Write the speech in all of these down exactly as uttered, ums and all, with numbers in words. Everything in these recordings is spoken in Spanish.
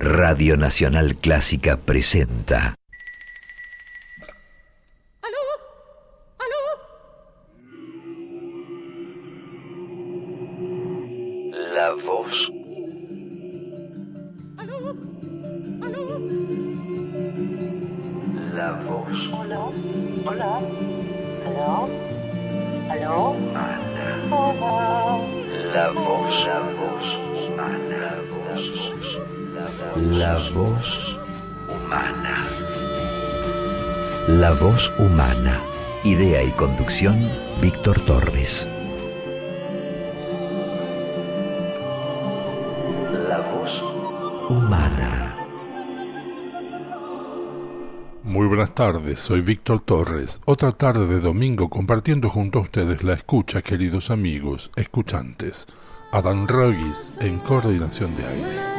Radio Nacional Clásica presenta. ¿Aló? ¿Aló? La voz. ¿Aló? ¿Aló? La voz. Hola, hola, aló, aló, hola. La voz. La voz. La voz. La voz humana. La voz humana. Idea y conducción, Víctor Torres. La voz humana. Muy buenas tardes, soy Víctor Torres. Otra tarde de domingo compartiendo junto a ustedes la escucha, queridos amigos, escuchantes. Adán Rogis en coordinación de aire.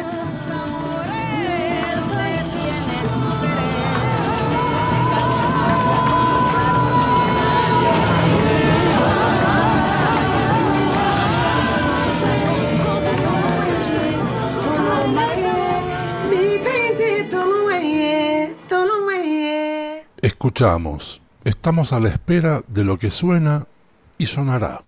Escuchamos, estamos a la espera de lo que suena y sonará.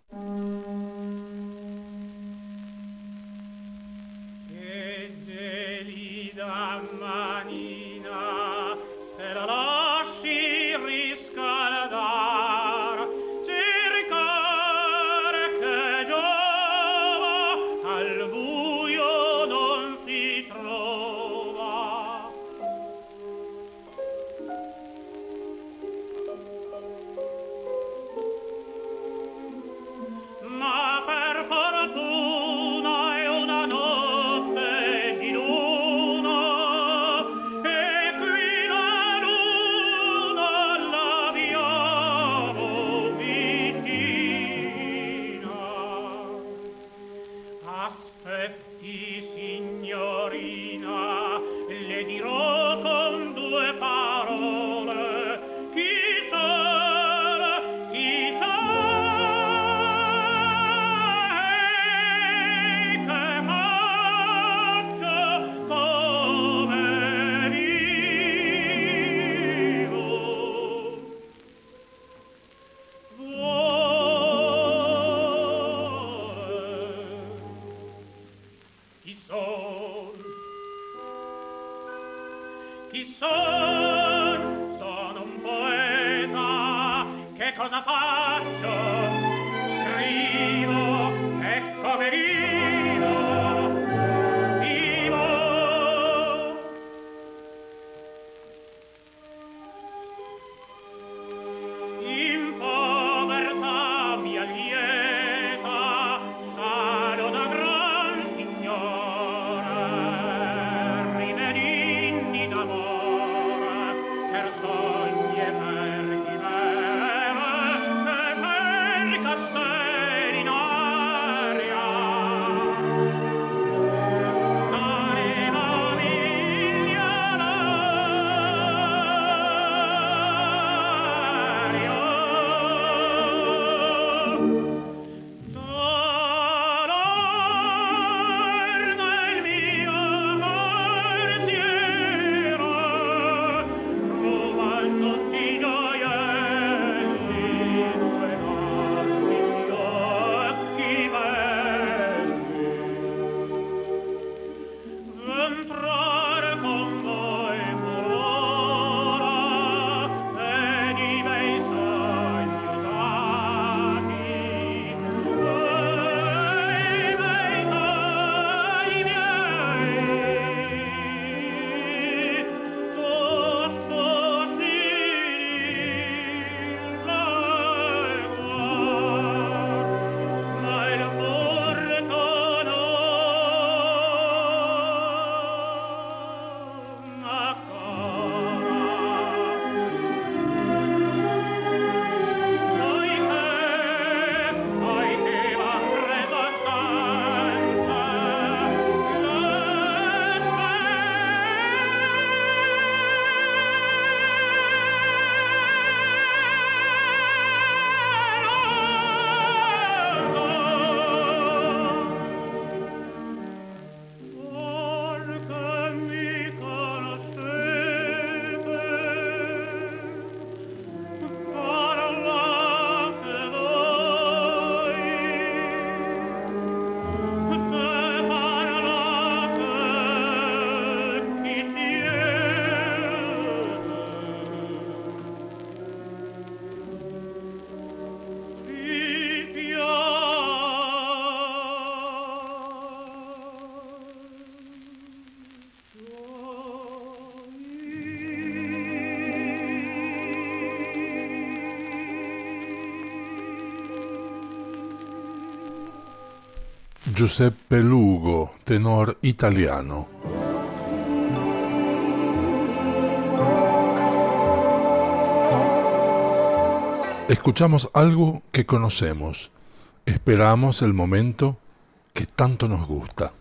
Per sogni e per chi beve, Giuseppe Lugo, tenor italiano. Escuchamos algo que conocemos, esperamos el momento que tanto nos gusta.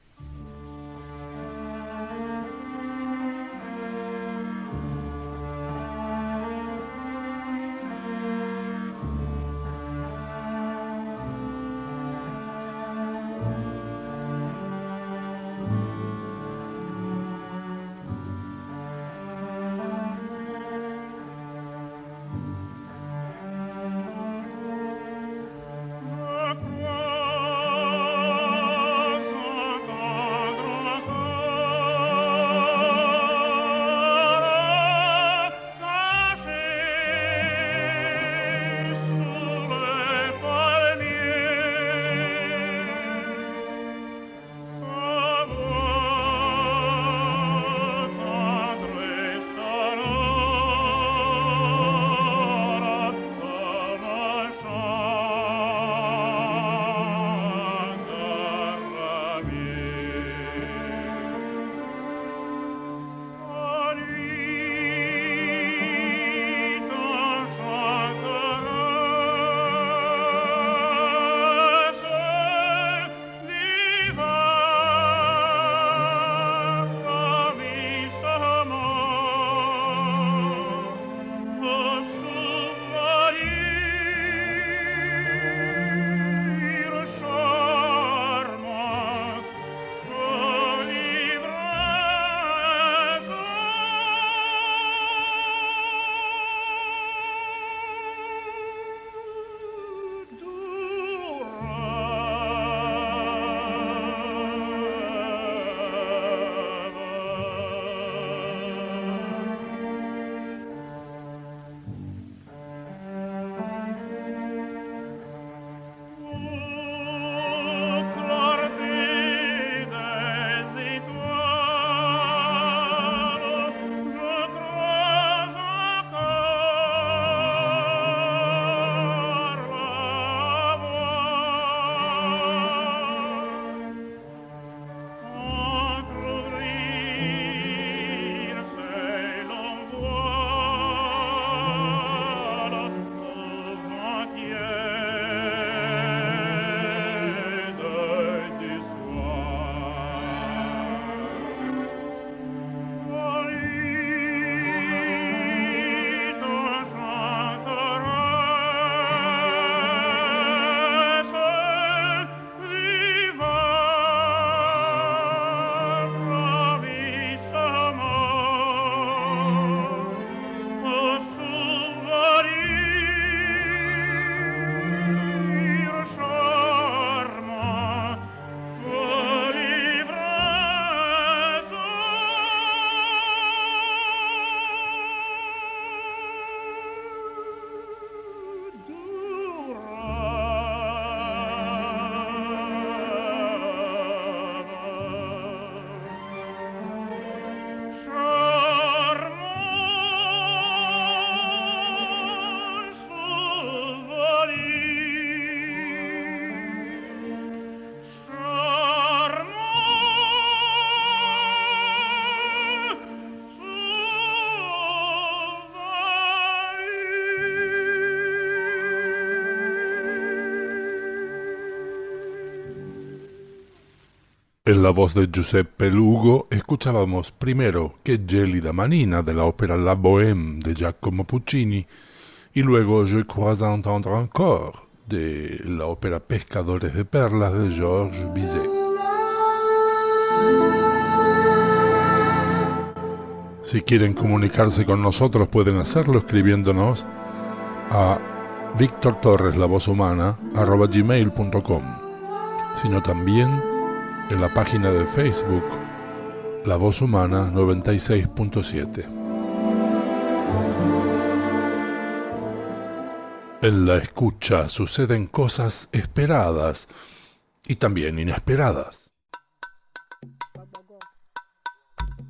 En la voz de Giuseppe Lugo escuchábamos primero Che gelida manina de la ópera La Bohème de Giacomo Puccini y luego Je crois entendre encore de la ópera Pescadores de Perlas de Georges Bizet. Si quieren comunicarse con nosotros pueden hacerlo escribiéndonos a Víctor Torres, la voz humana, arroba gmail punto com, sino también en la página de Facebook La Voz Humana noventa y seis punto siete. En la escucha suceden cosas esperadas y también inesperadas.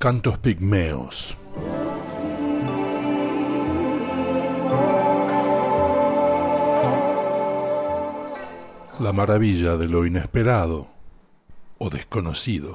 Cantos pigmeos. La maravilla de lo inesperado o desconocido.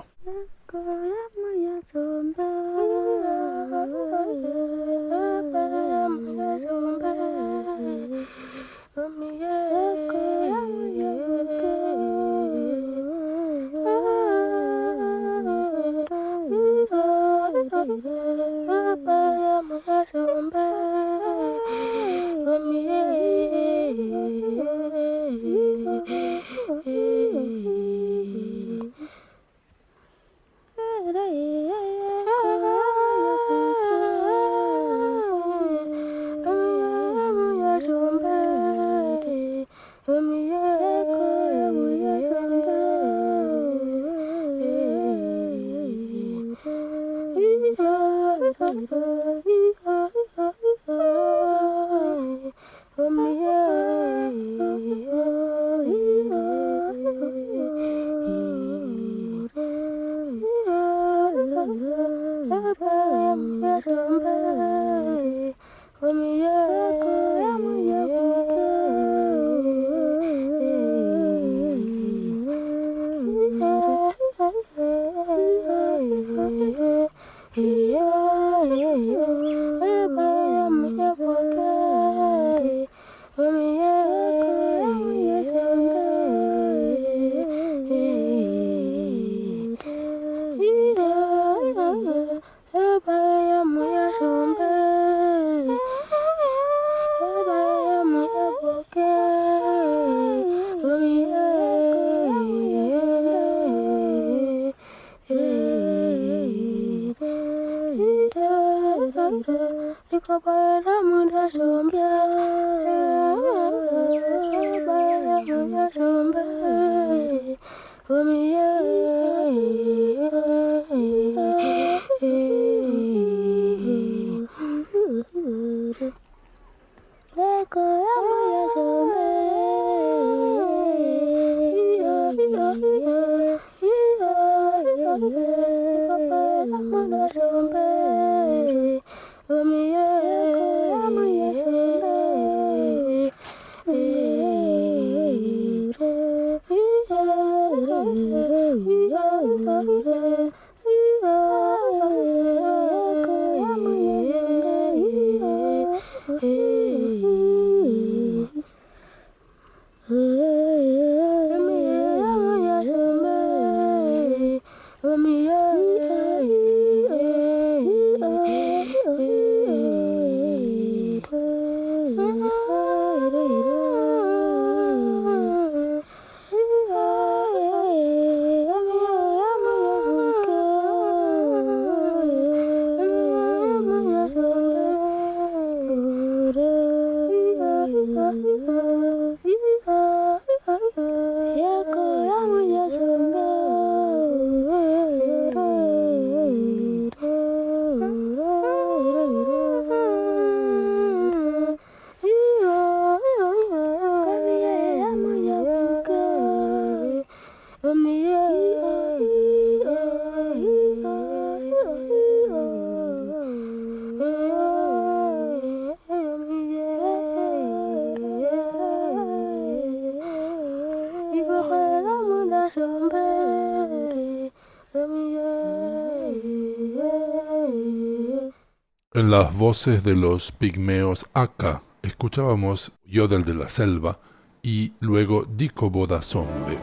En las voces de los pigmeos Aka escuchábamos Yodel de la Selva y luego Diko Boda Zombe.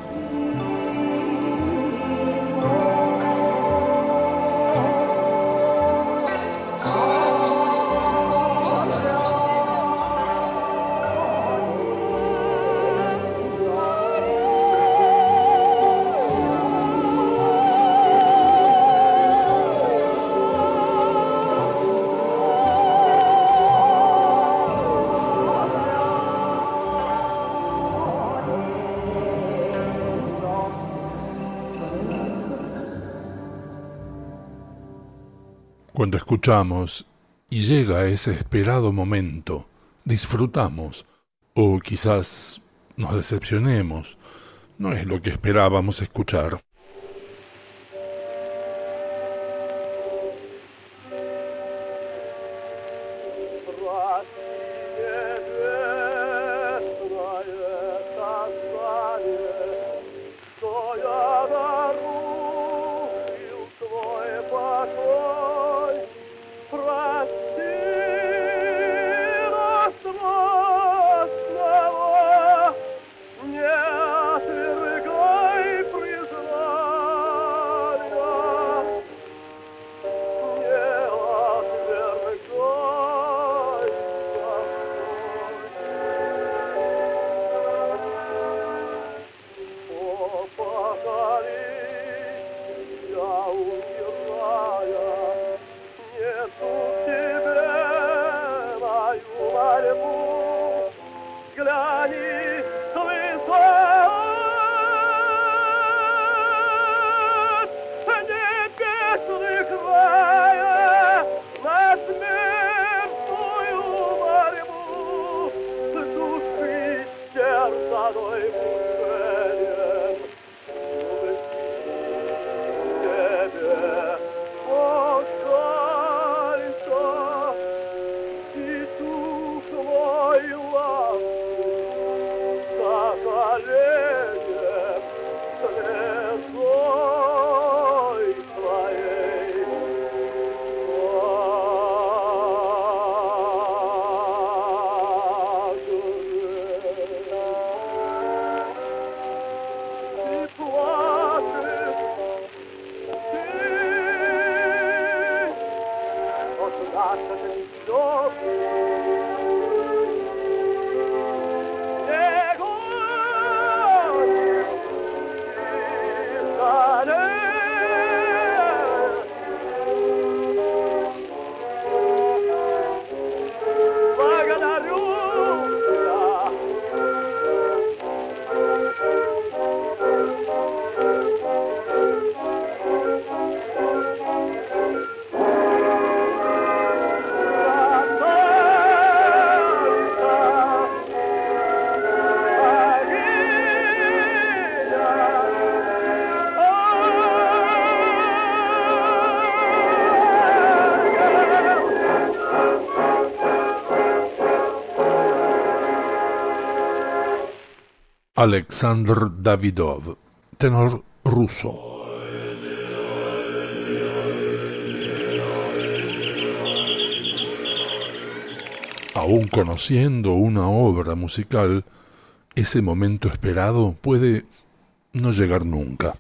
Cuando escuchamos y llega ese esperado momento, disfrutamos o quizás nos decepcionemos. No es lo que esperábamos escuchar. Alexandr Davidov, tenor ruso. Aún conociendo una obra musical, ese momento esperado puede no llegar nunca.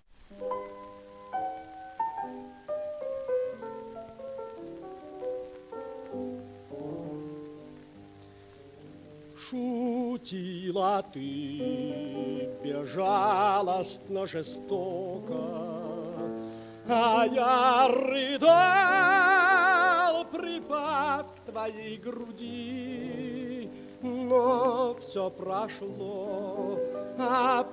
Шутила ты безжалостно жестоко, а я рыдал, припав к твоей груди. Но все прошло, а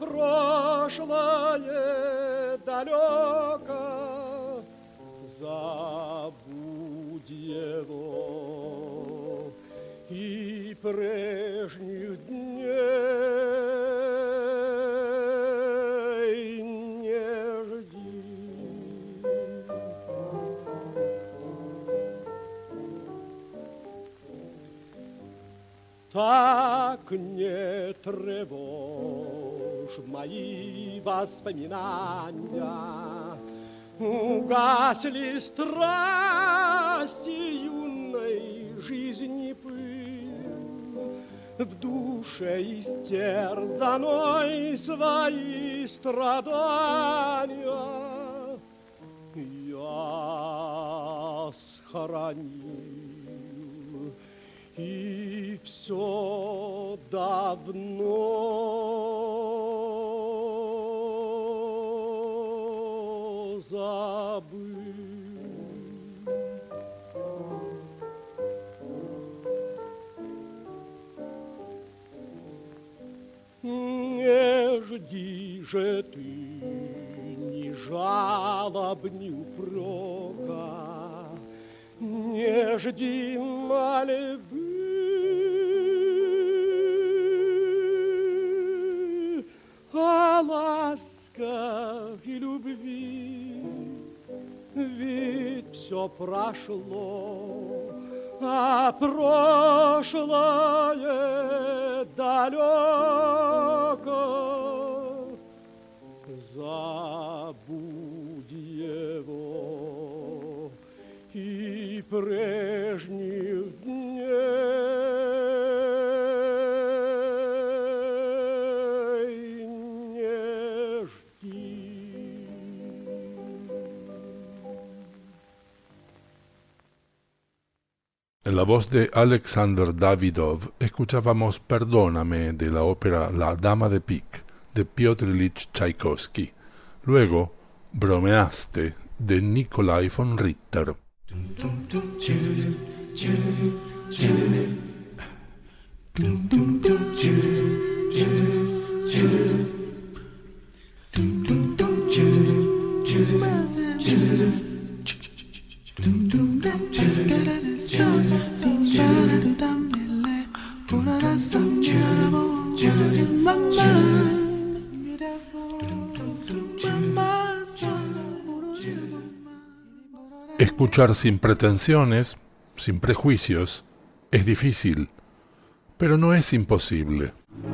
прошлое далеко. Забудь его и прежних дней не жди. Так не тревожь мои воспоминания, угасли страсти юной жизни пыль, в душе истерзанной свои страдания я схоронил, и все давно забыл. Не жди же ты ни жалоб, ни упрека, не жди мольбы, о ласках и любви. Ведь все прошло, а прошлое далеко. Забудь его и прежних дней не жди. En la voz de Alexander Davidov escuchábamos Perdóname de la ópera La Dama de Pique de Piotr Ilich Tchaikovsky, Luego, Bromeaste, de Nikolai von Ritter. Escuchar sin pretensiones, sin prejuicios, es difícil, pero no es imposible.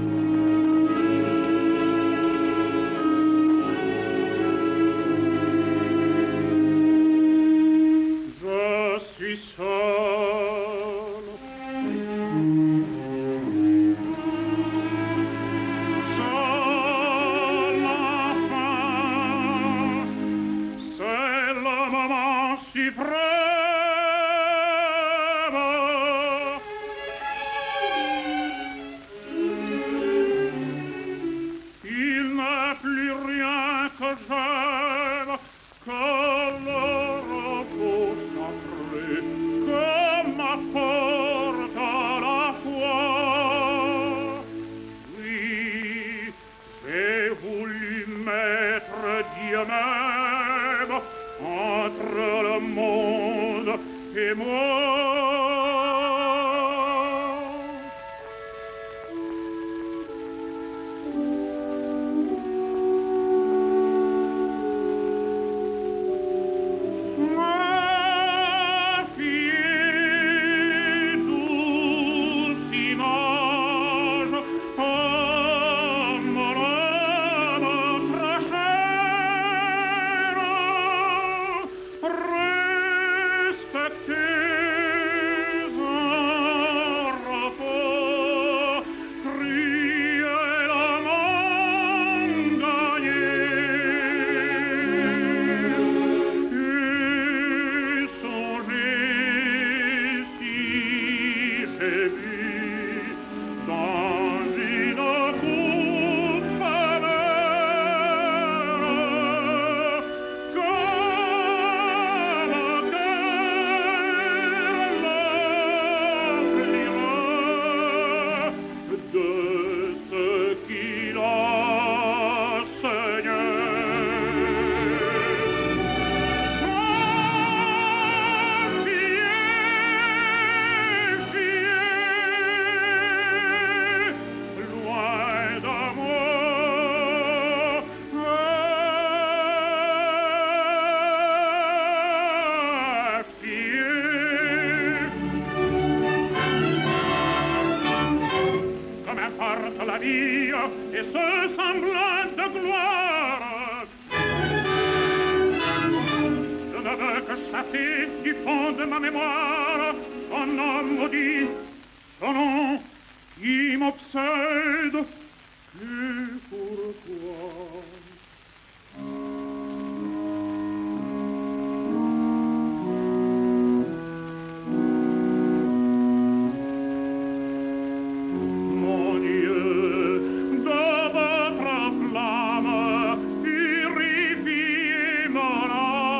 Je suis seul. Seul enfin, c'est le moment suprême. Il n'est plus rien que j'aime que le repos sacré que m'apporte à la foi. Oui, j'ai voulu mettre Dieu même entre le monde et moi. Ma fille, douce image, oh, mon âme très chère, respectez un repos, cruellement gagné. Et songez si j'ai bu dans une coupe amère, comme un cœur l'oubliera de ce qu'il a saigné. Loin de moi, comme importe la vie et ce semblant de gloire. Je ne veux que chasser du fond de ma mémoire son nom maudit, son nom qui m'obsède. Et pourquoi? Mon Dieu, de votre flamme, purifiez mon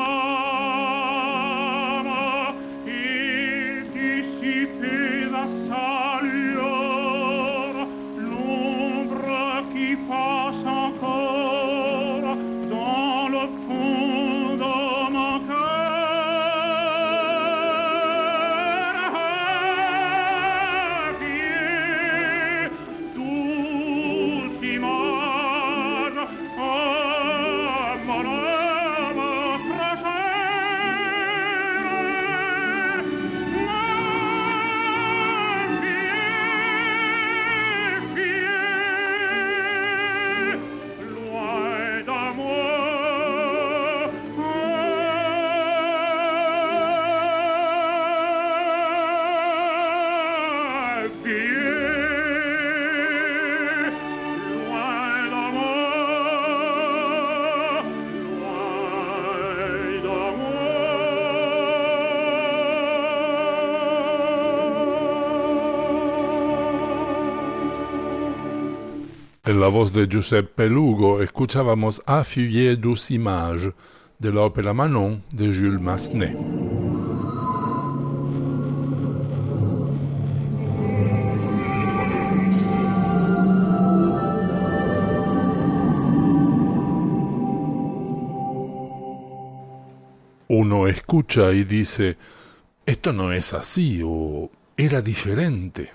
âme et dissipez la lueur, l'ombre qui passe encore. En la voz de Giuseppe Lugo escuchábamos A Fuyez douce image de la ópera Manon de Jules Massenet. Uno escucha y dice, esto no es así o era diferente.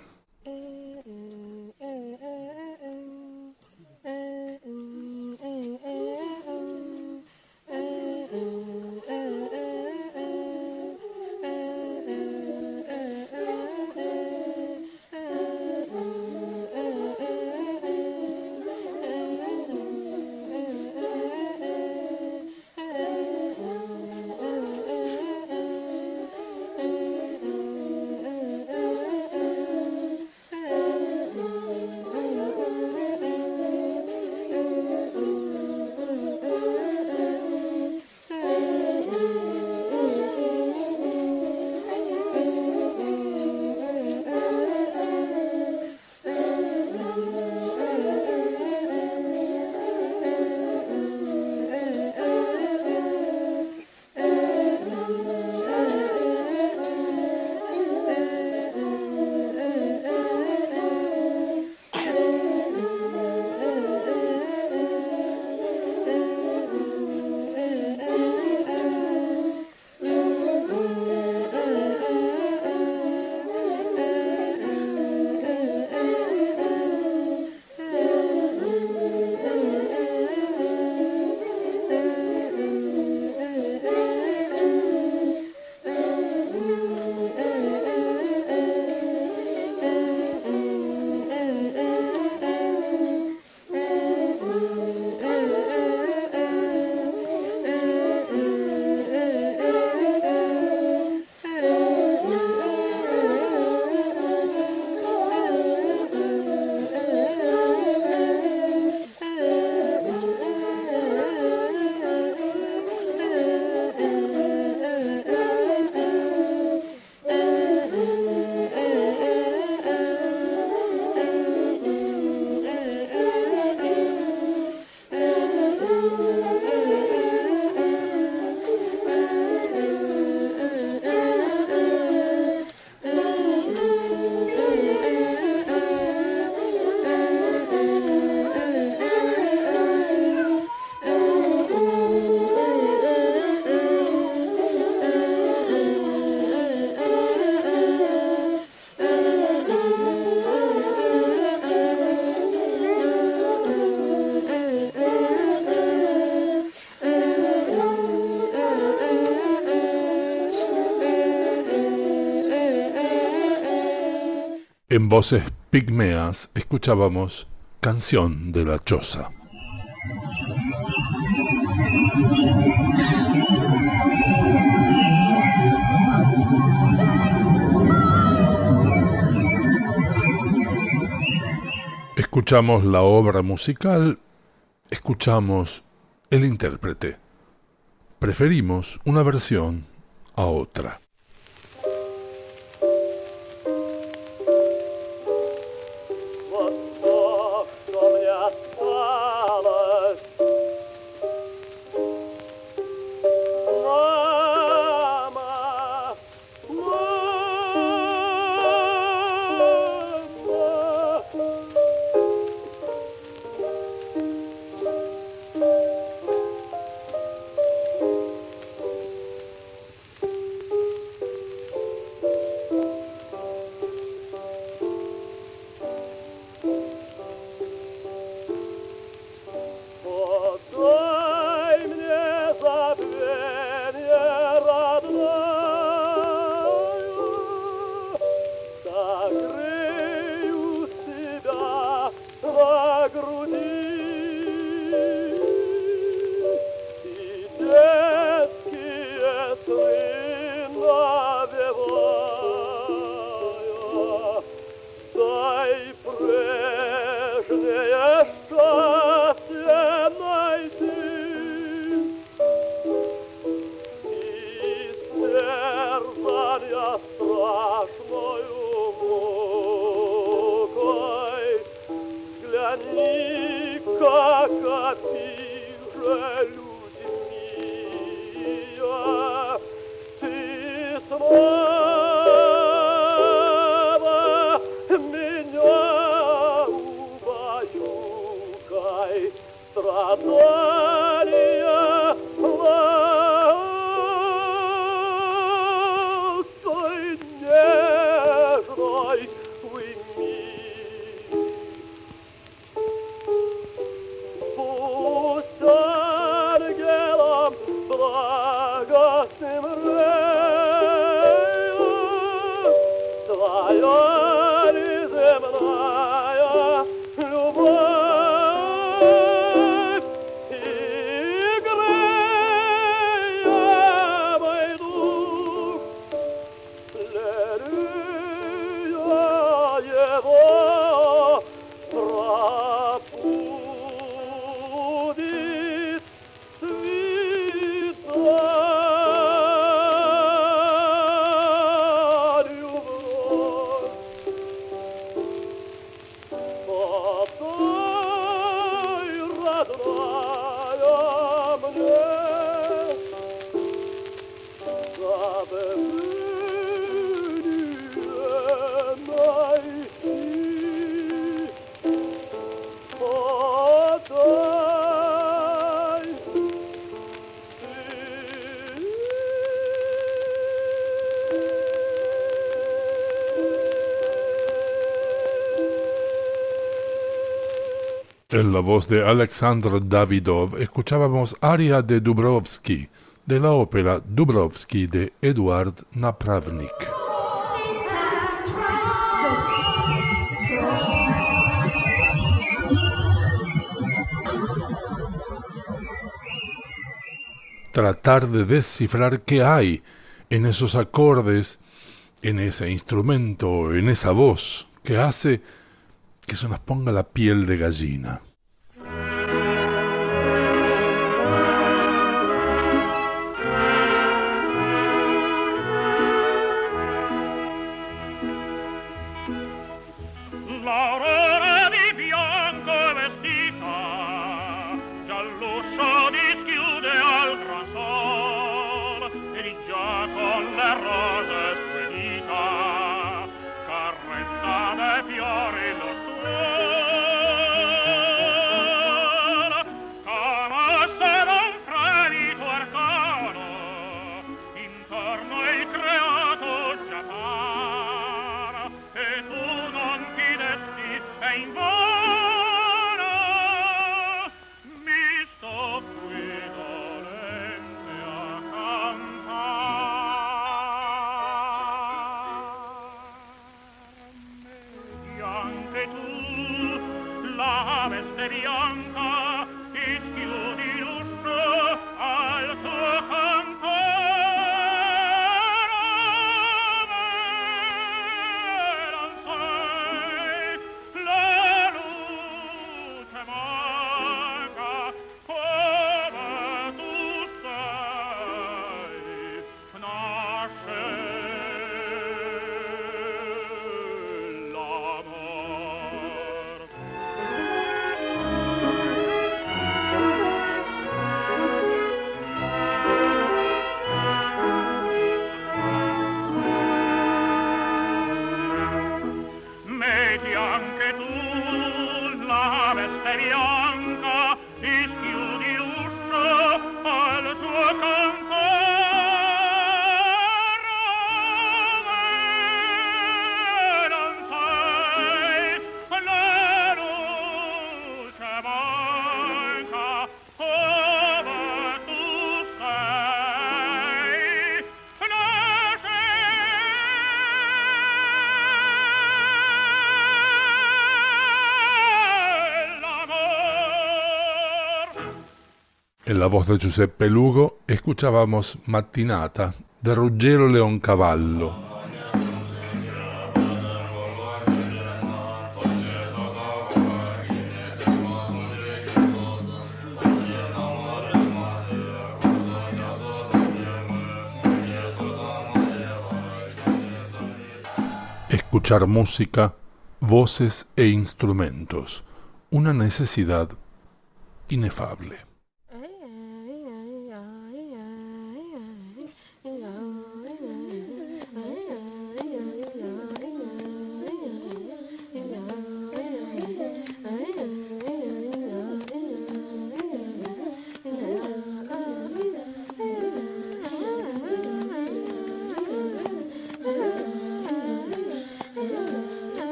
En voces pigmeas escuchábamos Canción de la Choza. Escuchamos la obra musical, escuchamos el intérprete. Preferimos una versión a otra. En la voz de Alexandr Davidov escuchábamos aria de Dubrovsky, de la ópera Dubrovsky de Eduard Napravnik. Tratar de descifrar qué hay en esos acordes, en ese instrumento, en esa voz que hace que se nos ponga la piel de gallina. L'aurora di bianco è vestita, già l'uscio dischiude al gran sol, e già con le rose sue dita carezza dei fiori lo suol, conosce d'un fremito arcano, intorno il creato già par, e tu non ti desti e in vano mi sto qui dolente a cantarmi. E anche tu, la veste bianca, ti schiudi l'uscio al tuo cantare. Non sai, la luce manca come tu sei, nasce l'amor. Metti anche tu la veste bianca, ti schiudi l'uscio al tuo cantare. Non sai, la luce manca come tu sei, nasce En la voz de Giuseppe Lugo escuchábamos Mattinata de Ruggero Leoncavallo. Escuchar música, voces e instrumentos, una necesidad inefable.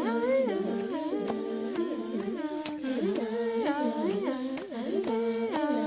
Yeah.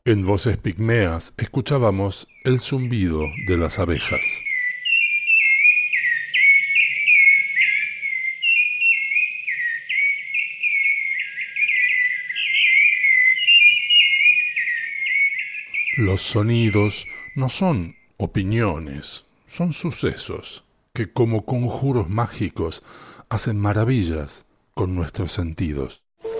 En Voces Pigmeas escuchábamos el zumbido de las abejas. Los sonidos no son opiniones, son sucesos que como conjuros mágicos hacen maravillas con nuestros sentidos.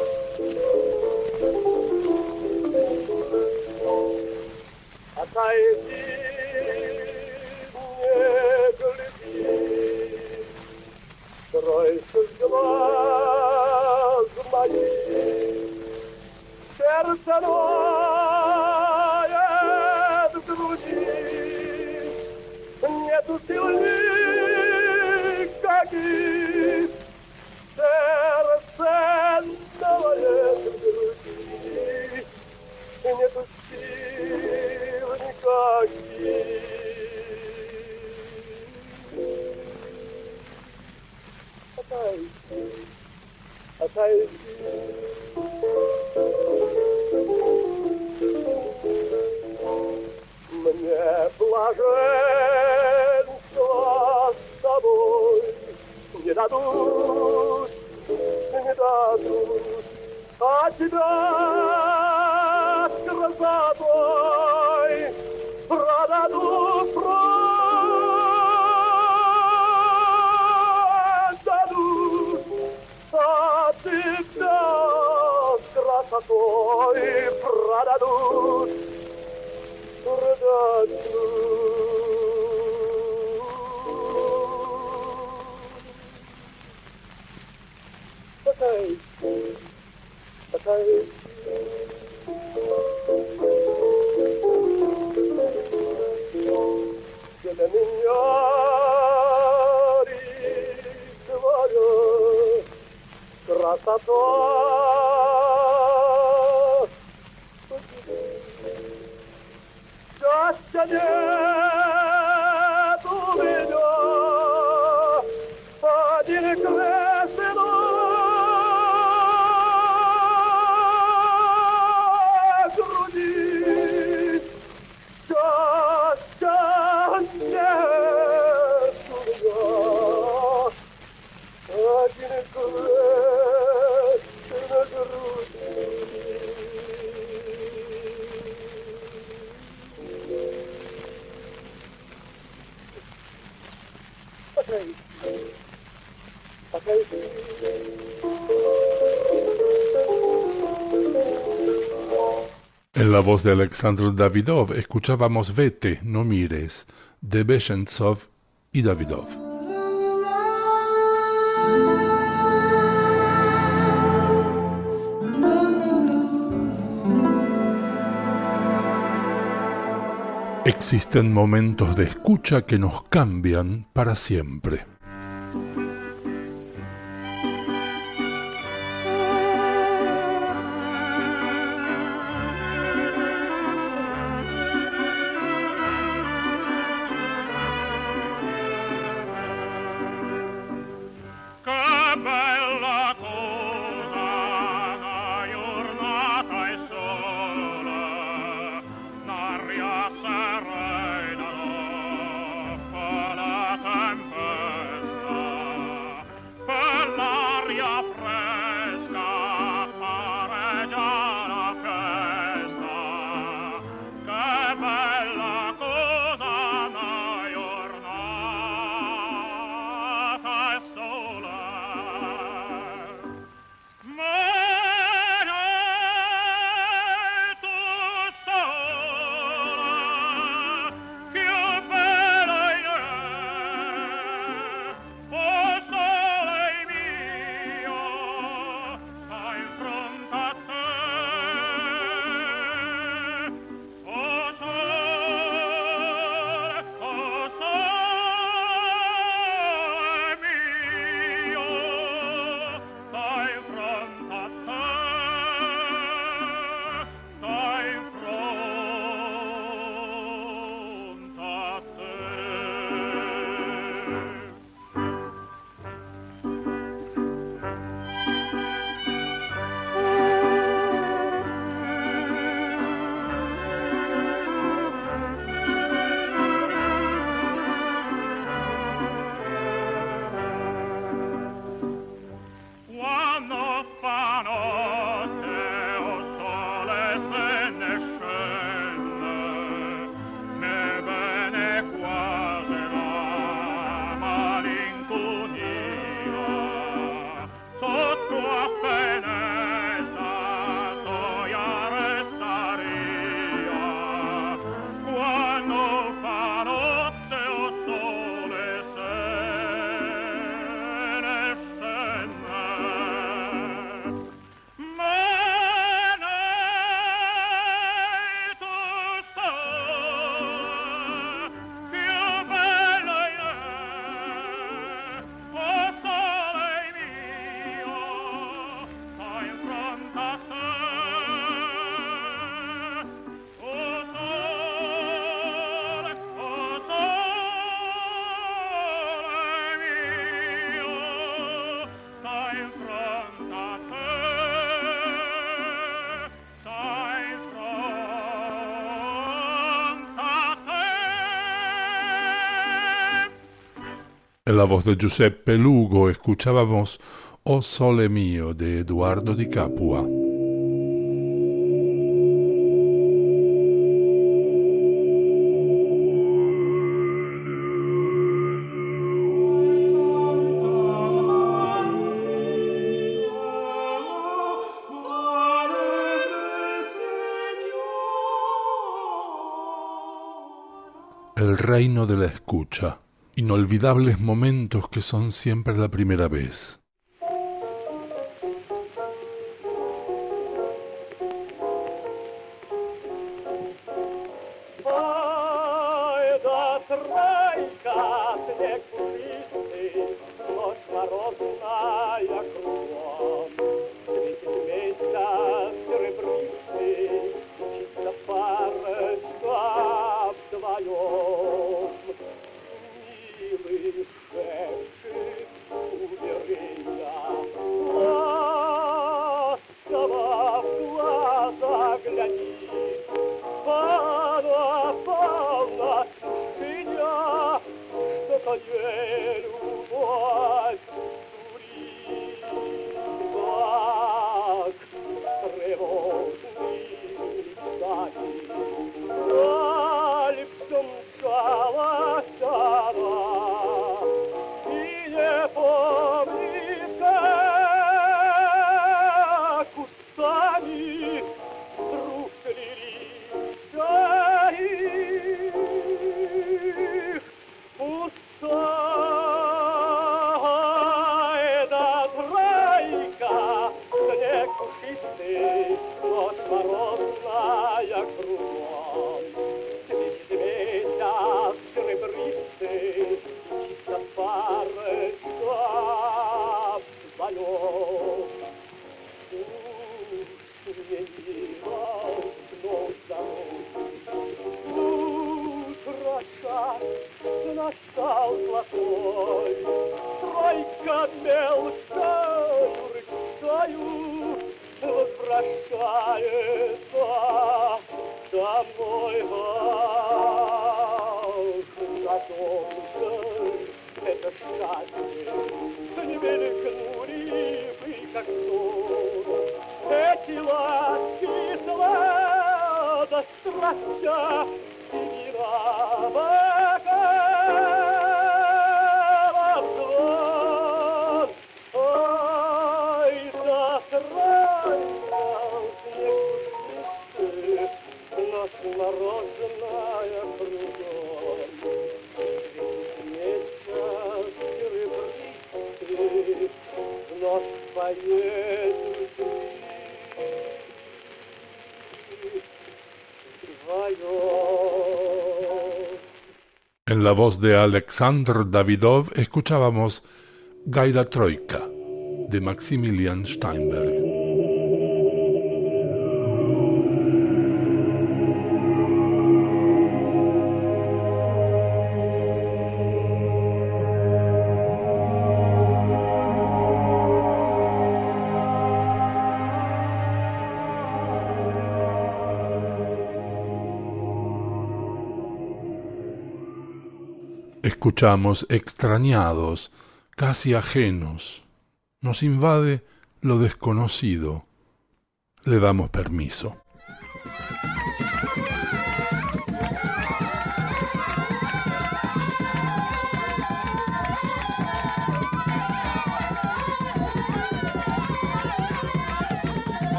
En la voz de Alexandr Davidov escuchábamos Vete, no mires, de Beshentsov y Davidov. Existen momentos de escucha que nos cambian para siempre. Oh, En la voz de Giuseppe Lugo escuchábamos O Sole Mio de Eduardo Di Capua. El reino de la escucha. Inolvidables momentos que son siempre la primera vez. En la voz de Alexandr Davidov escuchábamos Gaida Troika de Maximilian Steinberg. Escuchamos extrañados, casi ajenos. Nos invade lo desconocido. Le damos permiso.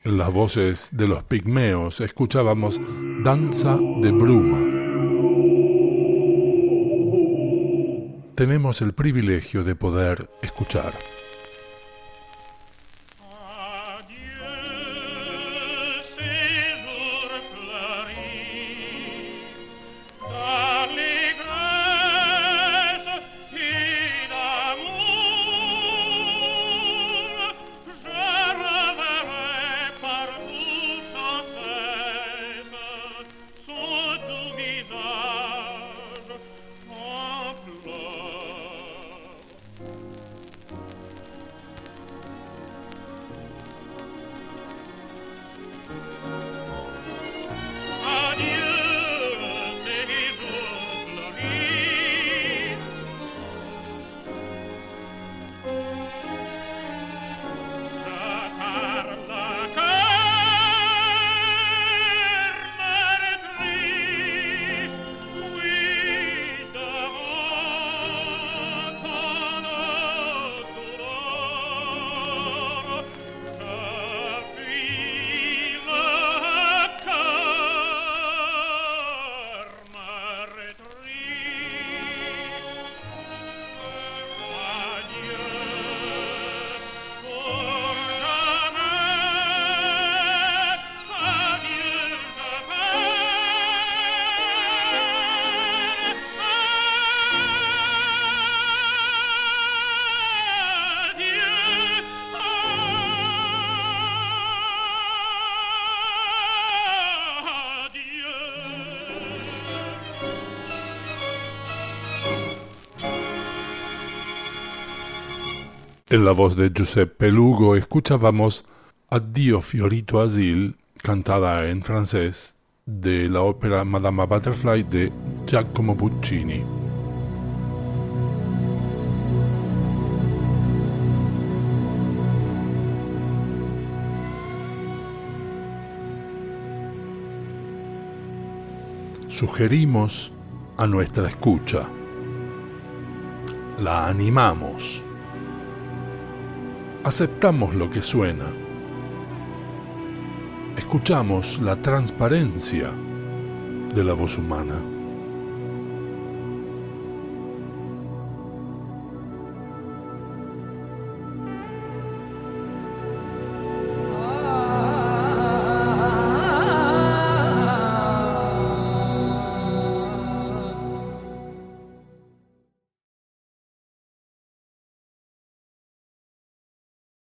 En las voces de los pigmeos escuchábamos Danza de Bruma. Tenemos el privilegio de poder escuchar. En la voz de Giuseppe Lugo escuchábamos Addio Fiorito Asil, cantada en francés, de la ópera Madama Butterfly de Giacomo Puccini. Sugerimos a nuestra escucha, la animamos, aceptamos lo que suena, escuchamos la transparencia de la voz humana.